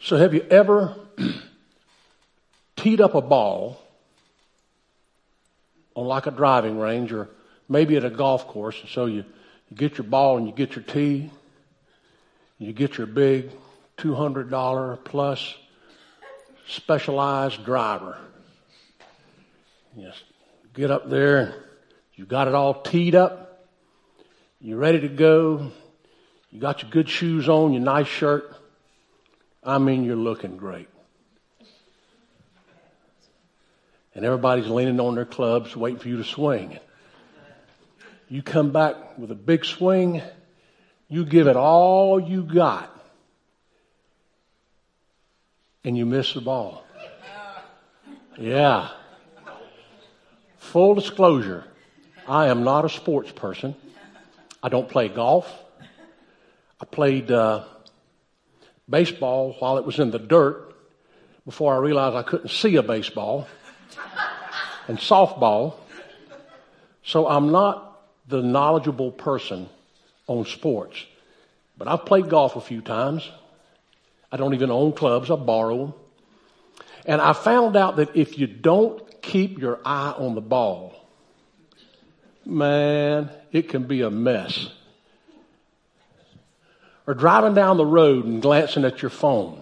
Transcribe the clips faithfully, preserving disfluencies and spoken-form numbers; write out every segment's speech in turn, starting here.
So have you ever teed up a ball on like a driving range or maybe at a golf course? So you, you get your ball and you get your tee, you get your big two hundred dollars plus specialized driver. Yes, get up there and you got it all teed up. You're ready to go. You got your good shoes on, your nice shirt. I mean, you're looking great. And everybody's leaning on their clubs waiting for you to swing. You come back with a big swing. You give it all you got. And you miss the ball. Yeah. Full disclosure, I am not a sports person. I don't play golf. I played uh, baseball while it was in the dirt before I realized I couldn't see a baseball, and softball. So I'm not the knowledgeable person on sports. But I've played golf a few times. I don't even own clubs. I borrow them. And I found out that if you don't keep your eye on the ball, man, it can be a mess. Or driving down the road and glancing at your phone.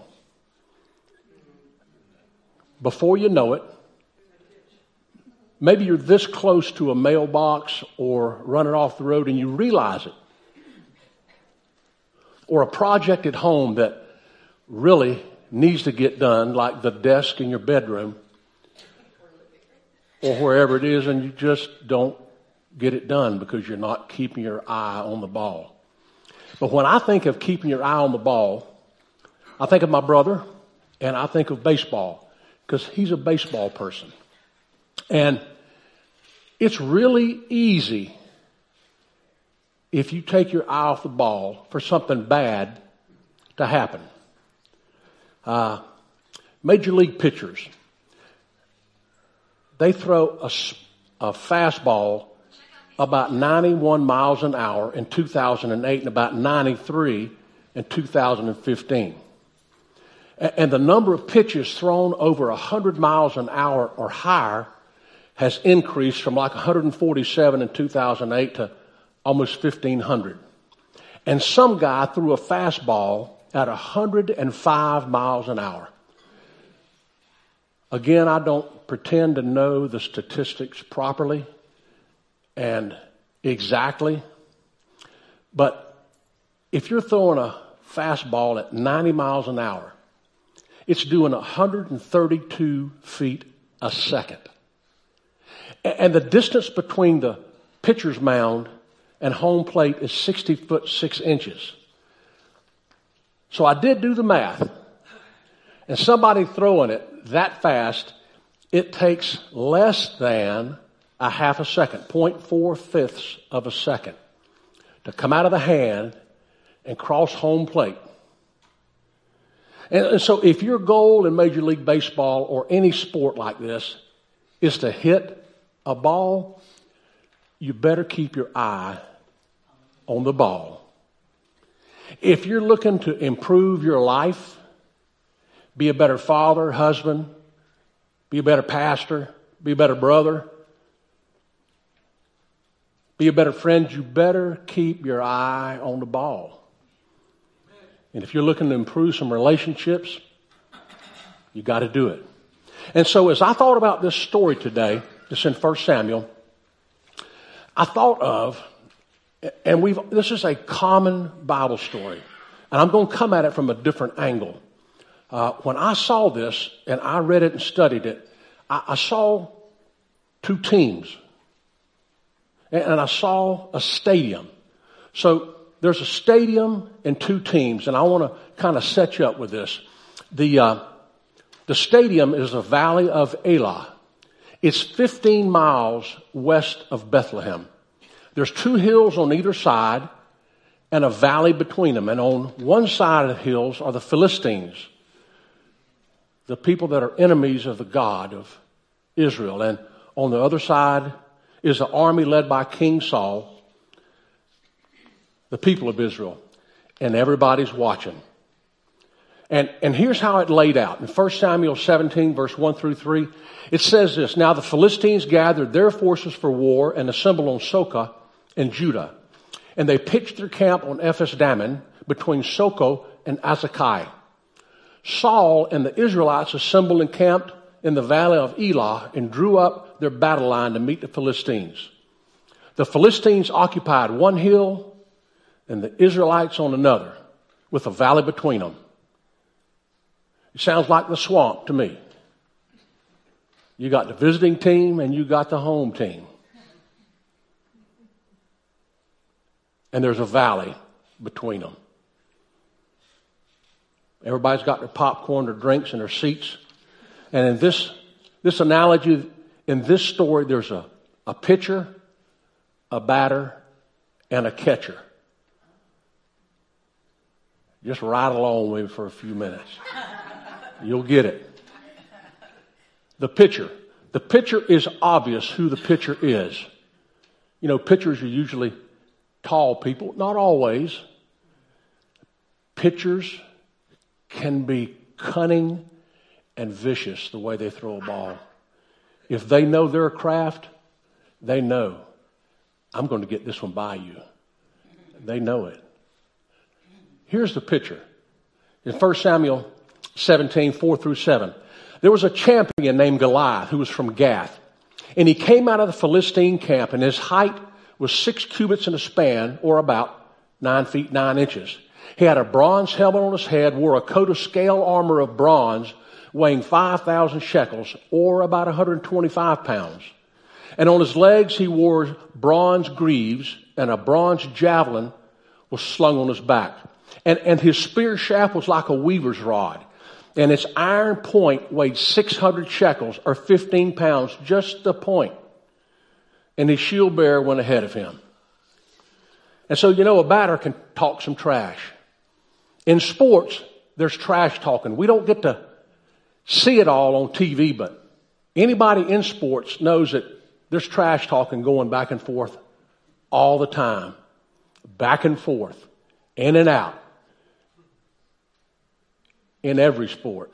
Before you know it, maybe you're this close to a mailbox or running off the road and you realize it. Or a project at home that really needs to get done, like the desk in your bedroom or wherever it is, and you just don't get it done because you're not keeping your eye on the ball. But when I think of keeping your eye on the ball, I think of my brother and I think of baseball because he's a baseball person. And it's really easy if you take your eye off the ball for something bad to happen. Uh, major league pitchers, they throw a, a fastball about ninety-one miles an hour in two thousand eight and about ninety-three in two thousand fifteen. And the number of pitches thrown over one hundred miles an hour or higher has increased from like one hundred forty-seven in two thousand eight to almost fifteen hundred. And some guy threw a fastball at one hundred five miles an hour. Again, I don't pretend to know the statistics properly and exactly, but if you're throwing a fastball at ninety miles an hour, it's doing one hundred thirty-two feet a second. And the distance between the pitcher's mound and home plate is sixty foot six inches. So I did do the math. And somebody throwing it that fast, it takes less than a half a second, zero point four fifths of a second, to come out of the hand and cross home plate. And, and so if your goal in Major League Baseball or any sport like this is to hit a ball, you better keep your eye on the ball. If you're looking to improve your life, be a better father, husband, be a better pastor, be a better brother, be a better friend, you better keep your eye on the ball. And if you're looking to improve some relationships, you got to do it. And so as I thought about this story today, it's in First Samuel, I thought of, and we've this is a common Bible story, and I'm going to come at it from a different angle. Uh, when I saw this, and I read it and studied it, I, I saw two teams. And I saw a stadium. So there's a stadium and two teams, and I want to kind of set you up with this. The uh, the stadium is the Valley of Elah. It's fifteen miles west of Bethlehem. There's two hills on either side and a valley between them. And on one side of the hills are the Philistines, the people that are enemies of the God of Israel. And on the other side is the army led by King Saul, the people of Israel, and everybody's watching. And, and here's how it laid out. In First Samuel seventeen, verse one through three, it says this, Now the Philistines gathered their forces for war and assembled on Socoh in Judah. And they pitched their camp on Ephes Dammim between Socoh and Azekah. Saul and the Israelites assembled and camped in the valley of Elah and drew up their battle line to meet the Philistines. The Philistines occupied one hill and the Israelites on another, with a valley between them. It sounds like the swamp to me. You got the visiting team and you got the home team. And there's a valley between them. Everybody's got their popcorn, their drinks, and their seats. And in this, this analogy, in this story, there's a, a pitcher, a batter, and a catcher. Just ride along with me for a few minutes. You'll get it. The pitcher. The pitcher is obvious who the pitcher is. You know, pitchers are usually tall people. Not always. Pitchers can be cunning and vicious the way they throw a ball. If they know their craft, they know, I'm going to get this one by you. They know it. Here's the picture. In First Samuel seventeen, four through seven, there was a champion named Goliath who was from Gath. And he came out of the Philistine camp, and his height was six cubits in a span, or about nine feet, nine inches. He had a bronze helmet on his head, wore a coat of scale armor of bronze, weighing five thousand shekels, or about one hundred twenty-five pounds. And on his legs he wore bronze greaves, and a bronze javelin was slung on his back. And, and his spear shaft was like a weaver's rod. And its iron point weighed six hundred shekels, or fifteen pounds, just the point. And his shield bearer went ahead of him. And so, you know, a batter can talk some trash. In sports, there's trash talking. We don't get to see it all on T V, but anybody in sports knows that there's trash talking going back and forth all the time. Back and forth, in and out, in every sport.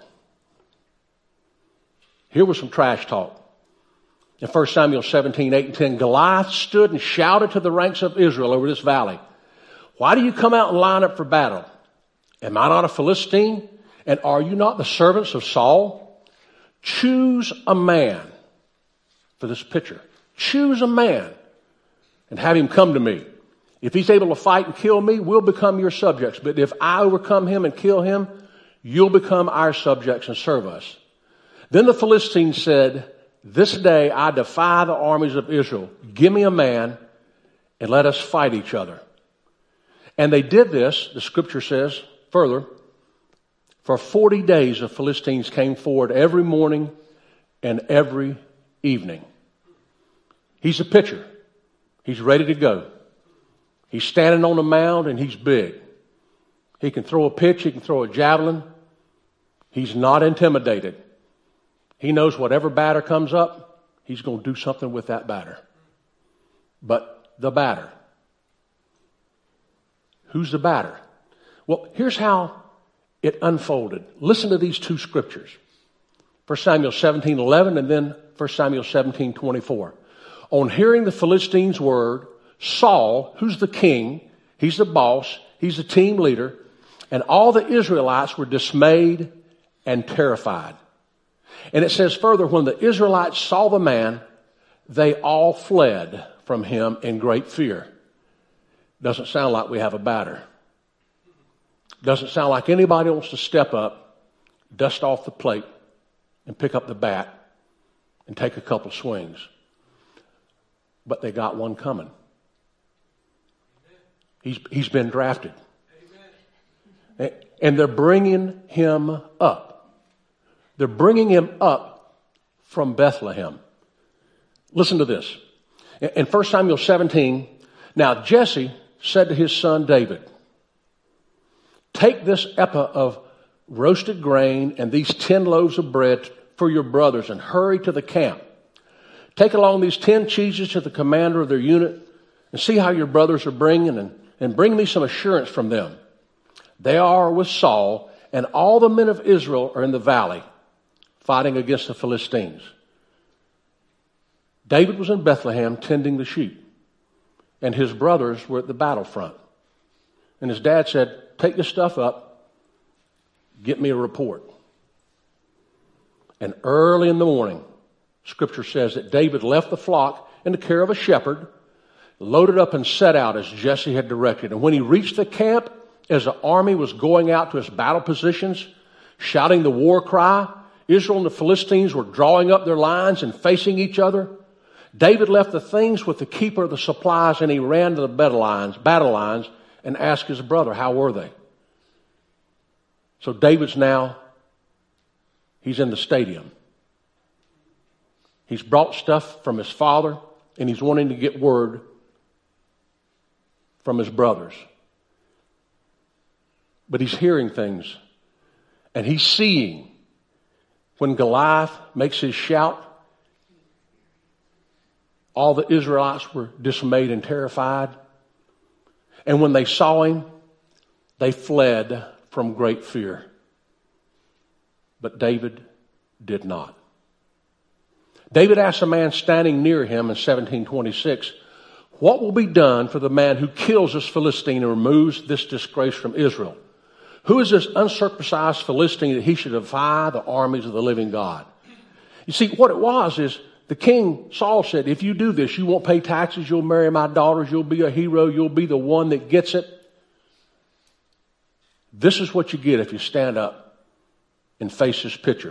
Here was some trash talk. In First Samuel seventeen, eight and ten, Goliath stood and shouted to the ranks of Israel over this valley, Why do you come out and line up for battle? Am I not a Philistine? And are you not the servants of Saul? Choose a man for this picture. Choose a man and have him come to me. If he's able to fight and kill me, we'll become your subjects. But if I overcome him and kill him, you'll become our subjects and serve us. Then the Philistines said, This day I defy the armies of Israel. Give me a man and let us fight each other. And they did this, the scripture says further, for forty days the Philistines came forward every morning and every evening. He's a pitcher. He's ready to go. He's standing on a mound and he's big. He can throw a pitch. He can throw a javelin. He's not intimidated. He knows whatever batter comes up, he's going to do something with that batter. But the batter. Who's the batter? Well, here's how it unfolded. Listen to these two scriptures. First Samuel seventeen, eleven and then First Samuel seventeen, twenty-four. On hearing the Philistines' word, Saul, who's the king, he's the boss, he's the team leader, and all the Israelites were dismayed and terrified. And it says further, when the Israelites saw the man, they all fled from him in great fear. Doesn't sound like we have a batter. Doesn't sound like anybody wants to step up, dust off the plate, and pick up the bat and take a couple swings. But they got one coming. He's, he's been drafted. Amen. And they're bringing him up. They're bringing him up from Bethlehem. Listen to this. In First Samuel seventeen, now Jesse said to his son David, Take this ephah of roasted grain and these ten loaves of bread for your brothers and hurry to the camp. Take along these ten cheeses to the commander of their unit and see how your brothers are bringing and, and bring me some assurance from them. They are with Saul and all the men of Israel are in the valley fighting against the Philistines. David was in Bethlehem tending the sheep, and his brothers were at the battlefront. And his dad said, take this stuff up, get me a report. And early in the morning, Scripture says that David left the flock in the care of a shepherd, loaded up and set out as Jesse had directed. And when he reached the camp, as the army was going out to its battle positions, shouting the war cry, Israel and the Philistines were drawing up their lines and facing each other. David left the things with the keeper of the supplies, and he ran to the battle lines, battle lines and asked his brother, how were they? So David's now, he's in the stadium. He's brought stuff from his father, and he's wanting to get word from his brothers. But he's hearing things, and he's seeing when Goliath makes his shout, all the Israelites were dismayed and terrified. And when they saw him, they fled from great fear. But David did not. David asked a man standing near him in seventeen twenty-six, what will be done for the man who kills this Philistine and removes this disgrace from Israel? Who is this uncircumcised Philistine that he should defy the armies of the living God? You see, what it was is the king, Saul, said, if you do this, you won't pay taxes, you'll marry my daughters, you'll be a hero, you'll be the one that gets it. This is what you get if you stand up and face this picture.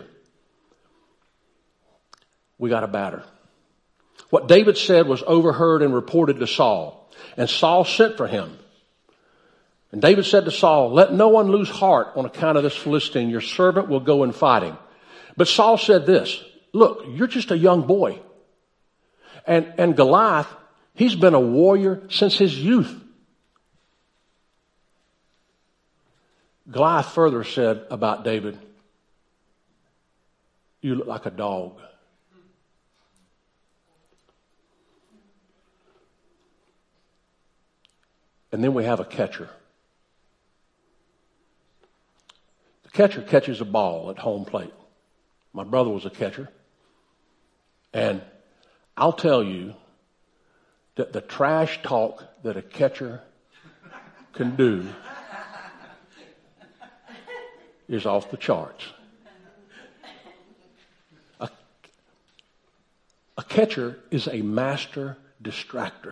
We got a batter. What David said was overheard and reported to Saul, and Saul sent for him. And David said to Saul, let no one lose heart on account of this Philistine. Your servant will go and fight him. But Saul said this, look, you're just a young boy. And, and Goliath, he's been a warrior since his youth. Goliath further said about David, you look like a dog. And then we have a catcher. The catcher catches a ball at home plate. My brother was a catcher. And I'll tell you that the trash talk that a catcher can do is off the charts. A, a catcher is a master distractor.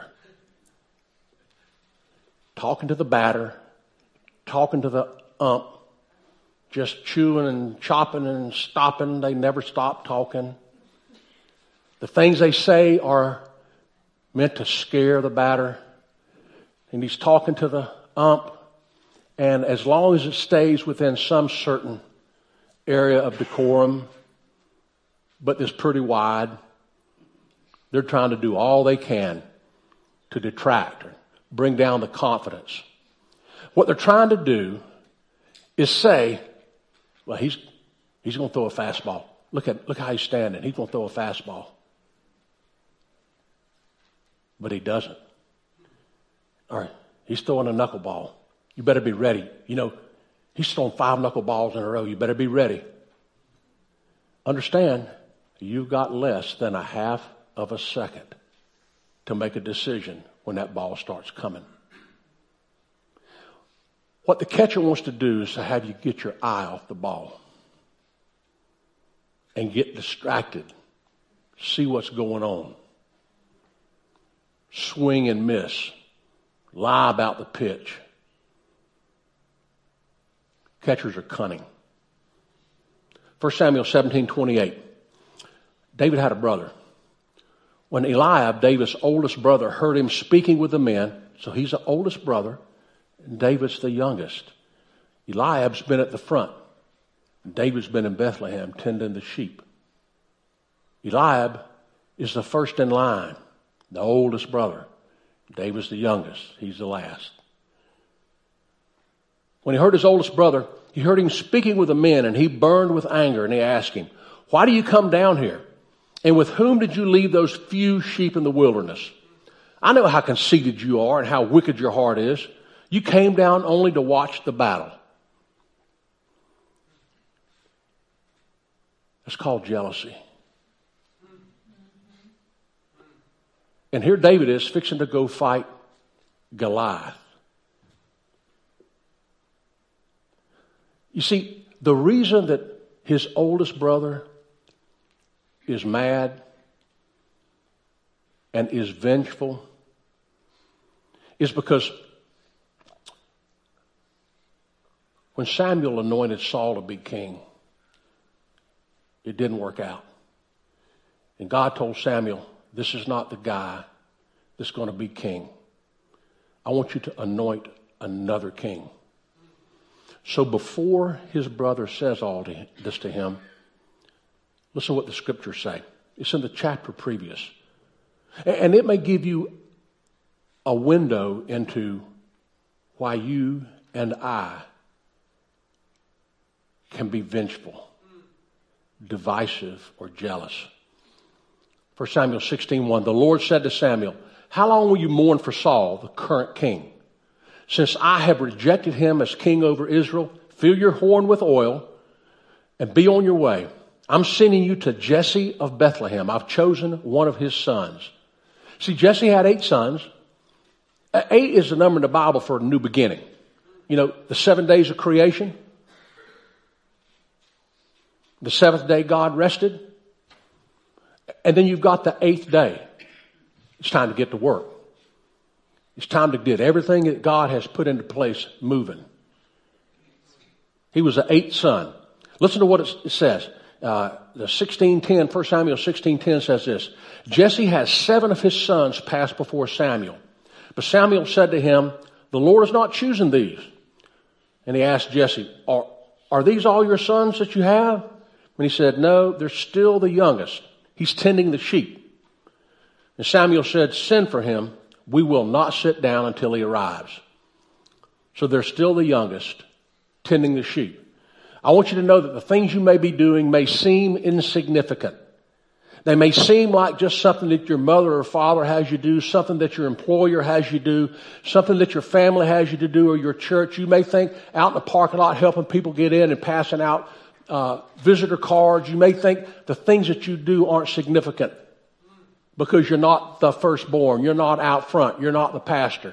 Talking to the batter, talking to the ump, just chewing and chopping and stopping. They never stop talking. The things they say are meant to scare the batter. And he's talking to the ump. And as long as it stays within some certain area of decorum, but it's pretty wide, they're trying to do all they can to detract, bring down the confidence. What they're trying to do is say, well, he's he's going to throw a fastball. Look at look how he's standing. He's going to throw a fastball. But he doesn't. All right, he's throwing a knuckleball. You better be ready. You know, he's throwing five knuckleballs in a row. You better be ready. Understand, you've got less than a half of a second to make a decision when that ball starts coming. What the catcher wants to do is to have you get your eye off the ball and get distracted, see what's going on, swing and miss, lie about the pitch. Catchers are cunning. First Samuel seventeen twenty-eight. David had a brother. When Eliab, David's oldest brother, heard him speaking with the men, so he's the oldest brother, and David's the youngest. Eliab's been at the front. And David's been in Bethlehem tending the sheep. Eliab is the first in line, the oldest brother. David's the youngest. He's the last. When he heard his oldest brother, he heard him speaking with the men, and he burned with anger, and he asked him, why do you come down here? And with whom did you leave those few sheep in the wilderness? I know how conceited you are and how wicked your heart is. You came down only to watch the battle. It's called jealousy. And here David is fixing to go fight Goliath. You see, the reason that his oldest brother is mad and is vengeful is because when Samuel anointed Saul to be king, it didn't work out. And God told Samuel, this is not the guy that's going to be king. I want you to anoint another king. So before his brother says all to, this to him, listen to what the scriptures say. It's in the chapter previous. And it may give you a window into why you and I can be vengeful, divisive, or jealous. First Samuel sixteen one, the Lord said to Samuel, how long will you mourn for Saul, the current king? Since I have rejected him as king over Israel, fill your horn with oil and be on your way. I'm sending you to Jesse of Bethlehem. I've chosen one of his sons. See, Jesse had eight sons. Eight is the number in the Bible for a new beginning. You know, the seven days of creation. The seventh day God rested. And then you've got the eighth day. It's time to get to work. It's time to get everything that God has put into place moving. He was the eighth son. Listen to what it says. Uh, the sixteen ten, First Samuel sixteen ten says this. Jesse has seven of his sons pass before Samuel. But Samuel said to him, the Lord has not chosen these. And he asked Jesse, are, are these all your sons that you have? And he said, no, they're still the youngest. He's tending the sheep. And Samuel said, send for him. We will not sit down until he arrives. So they're still the youngest, tending the sheep. I want you to know that the things you may be doing may seem insignificant. They may seem like just something that your mother or father has you do, something that your employer has you do, something that your family has you to do, or your church. You may think out in the parking lot helping people get in and passing out uh, visitor cards. You may think the things that you do aren't significant because you're not the firstborn. You're not out front. You're not the pastor.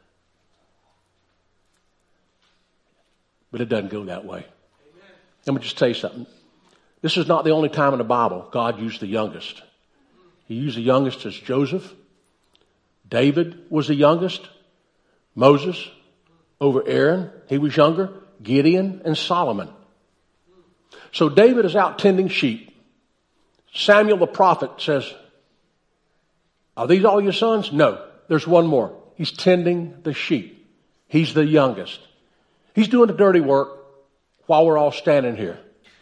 But it doesn't go that way. Let me just tell you something. This is not the only time in the Bible God used the youngest. He used the youngest as Joseph. David was the youngest. Moses over Aaron, he was younger. Gideon and Solomon. So David is out tending sheep. Samuel the prophet says, are these all your sons? No, there's one more. He's tending the sheep. He's the youngest. He's doing the dirty work while we're all standing here.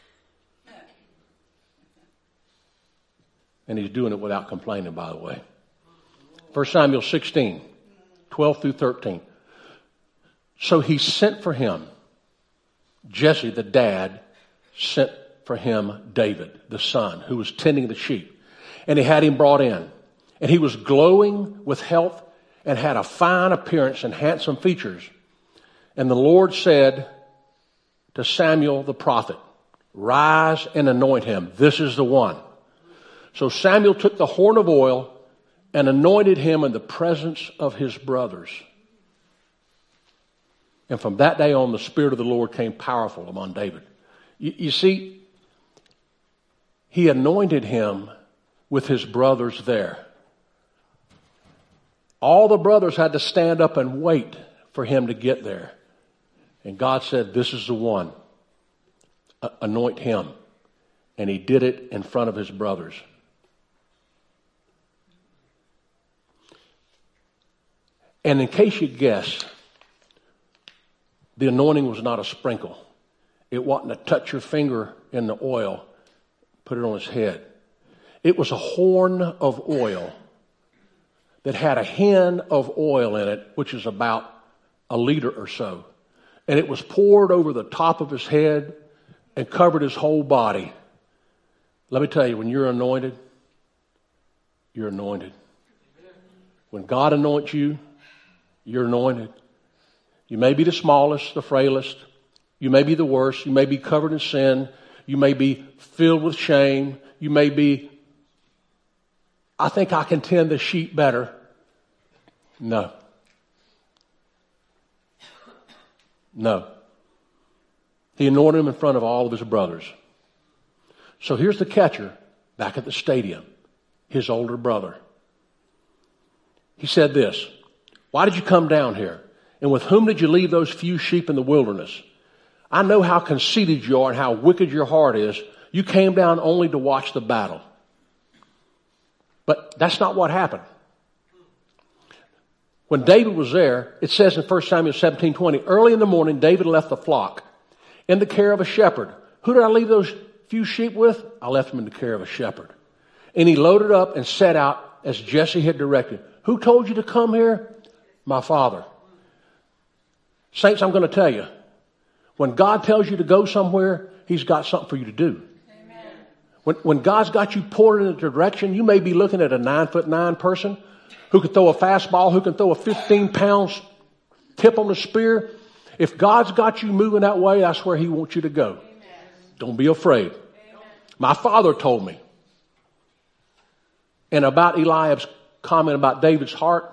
And he's doing it without complaining, by the way. First Samuel sixteen, twelve through thirteen. So he sent for him. Jesse, the dad, sent for him David, the son, who was tending the sheep. And he had him brought in. And he was glowing with health and had a fine appearance and handsome features. And the Lord said to Samuel the prophet, rise and anoint him. This is the one. So Samuel took the horn of oil and anointed him in the presence of his brothers. And from that day on, the Spirit of the Lord came powerful upon David. You, you see, he anointed him with his brothers there. All the brothers had to stand up and wait for him to get there. And God said, this is the one. A- anoint him. And he did it in front of his brothers. And in case you guess, the anointing was not a sprinkle. It wasn't to touch your finger in the oil, put it on his head. It was a horn of oil that had a hin of oil in it, which is about a liter or so. And it was poured over the top of his head and covered his whole body. Let me tell you, when you're anointed, you're anointed. When God anoints you, you're anointed. You may be the smallest, the frailest. You may be the worst. You may be covered in sin. You may be filled with shame. You may be, I think I can tend the sheep better. No. No. He anointed him in front of all of his brothers. So here's the catcher back at the stadium, his older brother. He said this, why did you come down here? And with whom did you leave those few sheep in the wilderness? I know how conceited you are and how wicked your heart is. You came down only to watch the battle. But that's not what happened. When David was there, it says in First Samuel seventeen twenty, early in the morning, David left the flock in the care of a shepherd. Who did I leave those few sheep with? I left them in the care of a shepherd. And he loaded up and set out as Jesse had directed. Who told you to come here? My father. Saints, I'm going to tell you, when God tells you to go somewhere, he's got something for you to do. Amen. When, when God's got you poured in a direction, you may be looking at a nine foot nine person who can throw a fastball, who can throw a fifteen pound tip on the spear. If God's got you moving that way, that's where he wants you to go. Amen. Don't be afraid. Amen. My father told me. And about Eliab's comment about David's heart,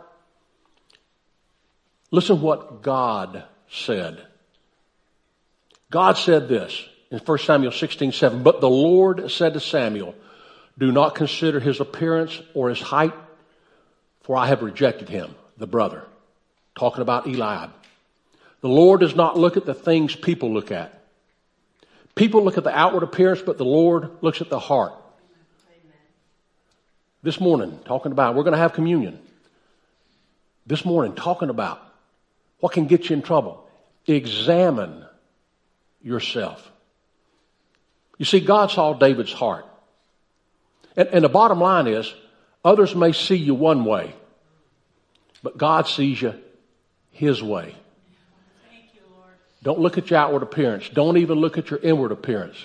listen what God said. God said this in First Samuel sixteen seven, but the Lord said to Samuel, do not consider his appearance or his height, for I have rejected him, the brother. Talking about Eliab. The Lord does not look at the things people look at. People look at the outward appearance, but the Lord looks at the heart. Amen. This morning, talking about, we're going to have communion. This morning, talking about what can get you in trouble. Examine yourself. You see, God saw David's heart. And, and the bottom line is, others may see you one way, but God sees you his way. Thank you, Lord. Don't look at your outward appearance. Don't even look at your inward appearance.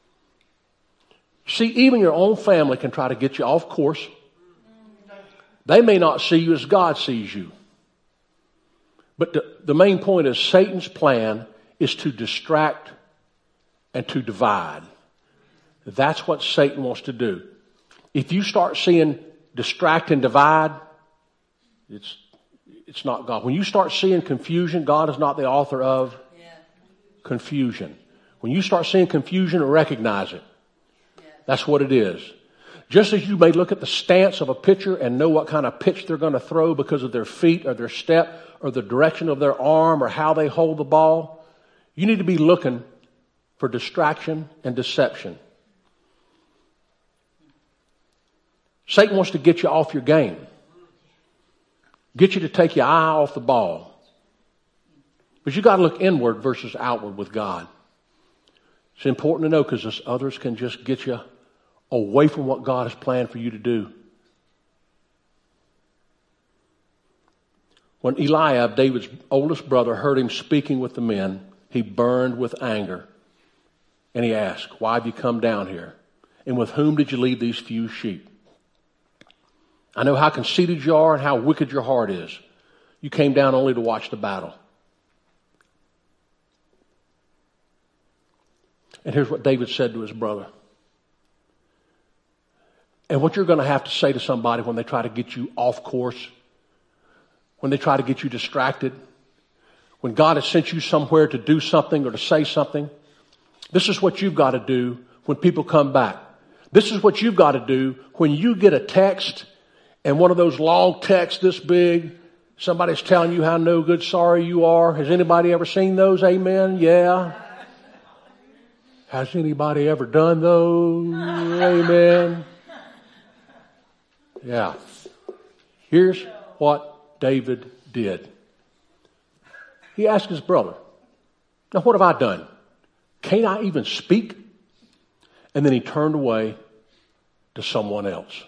See, even your own family can try to get you off course. They may not see you as God sees you. But the, the main point is Satan's plan is to distract and to divide. That's what Satan wants to do. If you start seeing distract and divide, it's it's not God. When you start seeing confusion, God is not the author of yeah. confusion. When you start seeing confusion, recognize it. Yeah. That's what it is. Just as you may look at the stance of a pitcher and know what kind of pitch they're going to throw because of their feet or their step or the direction of their arm or how they hold the ball, you need to be looking for distraction and deception. Satan wants to get you off your game. Get you to take your eye off the ball. But you got to look inward versus outward with God. It's important to know because others can just get you away from what God has planned for you to do. When Eliab, David's oldest brother, heard him speaking with the men, he burned with anger. And he asked, why have you come down here? And with whom did you leave these few sheep? I know how conceited you are and how wicked your heart is. You came down only to watch the battle. And here's what David said to his brother. And what you're going to have to say to somebody when they try to get you off course, when they try to get you distracted, when God has sent you somewhere to do something or to say something, this is what you've got to do when people come back. This is what you've got to do when you get a text and one of those long texts this big, somebody's telling you how no good sorry you are. Has anybody ever seen those? Amen? Yeah. Has anybody ever done those? Amen. Yeah. Here's what David did. He asked his brother, now what have I done? Can't I even speak? And then he turned away to someone else.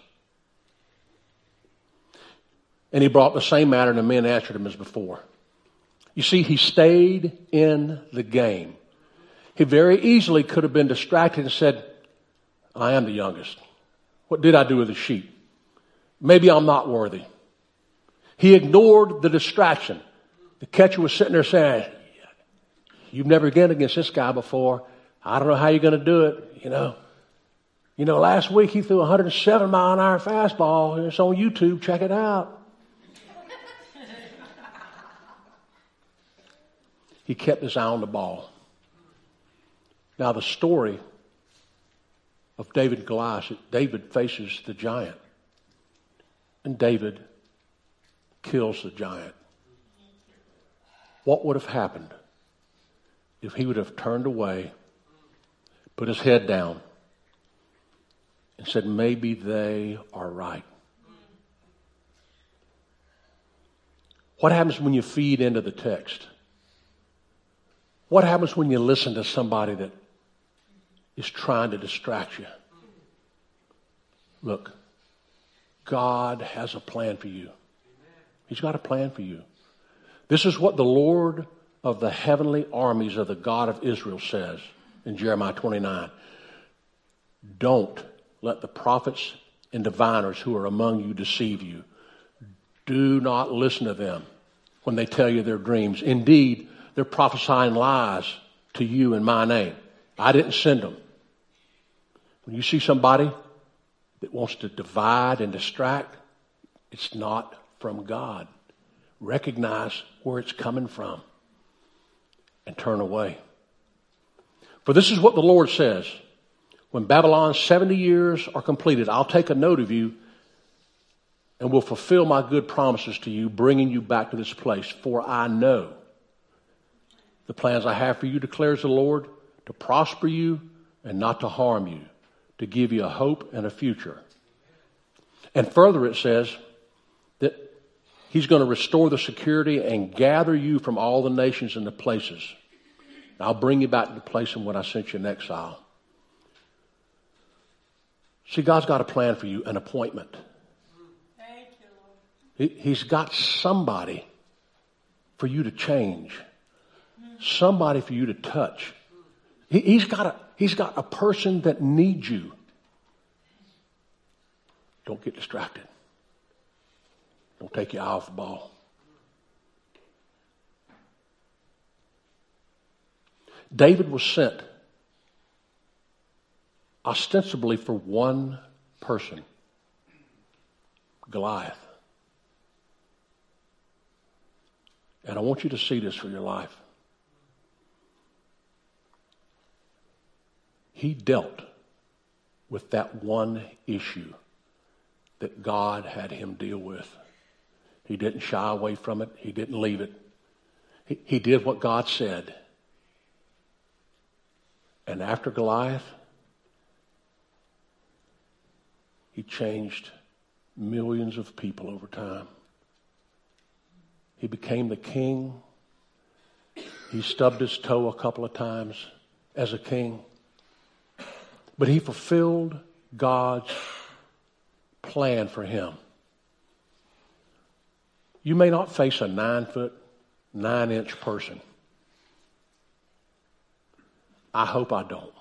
And he brought the same matter and the men answered him as before. You see, he stayed in the game. He very easily could have been distracted and said, I am the youngest. What did I do with the sheep? Maybe I'm not worthy. He ignored the distraction. The catcher was sitting there saying, you've never again against this guy before. I don't know how you're going to do it, you know. You know, last week he threw a one hundred seven mile an hour fastball, and it's on YouTube. Check it out. He kept his eye on the ball. Now the story of David and Goliath, David faces the giant. And David kills the giant. What would have happened if he would have turned away, put his head down, and said, maybe they are right? What happens when you feed into the text? What happens when you listen to somebody that is trying to distract you? Look, God has a plan for you. He's got a plan for you. This is what the Lord of the heavenly armies of the God of Israel says in Jeremiah twenty-nine. Don't let the prophets and diviners who are among you deceive you. Do not listen to them when they tell you their dreams. Indeed, they're prophesying lies to you in my name. I didn't send them. When you see somebody that wants to divide and distract, it's not from God. Recognize where it's coming from and turn away. For this is what the Lord says. When Babylon's seventy years are completed, I'll take a note of you and will fulfill my good promises to you, bringing you back to this place. For I know the plans I have for you, declares the Lord, to prosper you and not to harm you, to give you a hope and a future. And further it says that he's going to restore the security and gather you from all the nations and the places. I'll bring you back to the place in when I sent you in exile. See, God's got a plan for you, an appointment. Thank you, Lord. He's got somebody for you to change. Somebody for you to touch. He, he's got a, he's got a person that needs you. Don't get distracted. Don't take your eye off the ball. David was sent ostensibly for one person, Goliath. And I want you to see this for your life. He dealt with that one issue that God had him deal with. He didn't shy away from it. He didn't leave it. He, he did what God said. And after Goliath, he changed millions of people over time. He became the king. He stubbed his toe a couple of times as a king. But he fulfilled God's plan for him. You may not face a nine foot, nine inch person. I hope I don't.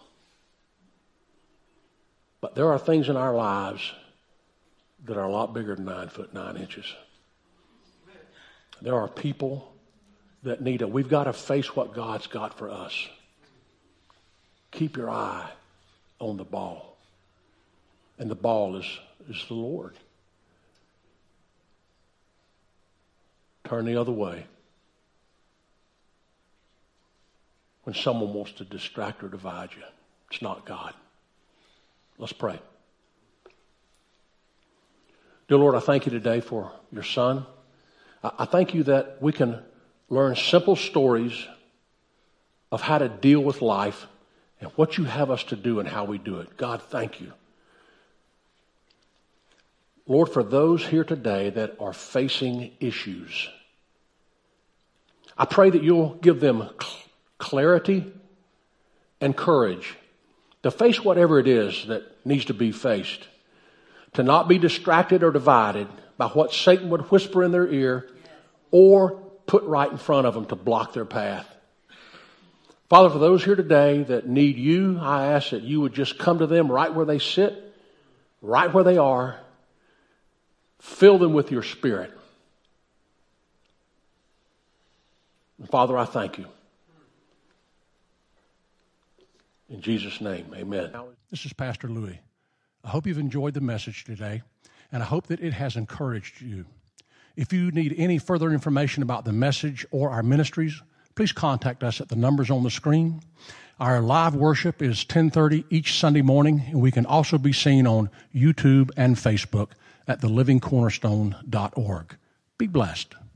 But there are things in our lives that are a lot bigger than nine foot, nine inches. There are people that need it. We've got to face what God's got for us. Keep your eye on the ball. And the ball is, is the Lord. Turn the other way when someone wants to distract or divide you. It's not God. Let's pray. Dear Lord, I thank you today for your son. I thank you that we can learn simple stories of how to deal with life and what you have us to do and how we do it. God, thank you. Lord, for those here today that are facing issues, I pray that you'll give them clarity and courage to face whatever it is that needs to be faced, to not be distracted or divided by what Satan would whisper in their ear or put right in front of them to block their path. Father, for those here today that need you, I ask that you would just come to them right where they sit, right where they are. Fill them with your Spirit. And Father, I thank you. In Jesus' name, amen. This is Pastor Louis. I hope you've enjoyed the message today, and I hope that it has encouraged you. If you need any further information about the message or our ministries, please contact us at the numbers on the screen. Our live worship is ten thirty each Sunday morning, and we can also be seen on YouTube and Facebook at the living cornerstone dot org. Be blessed.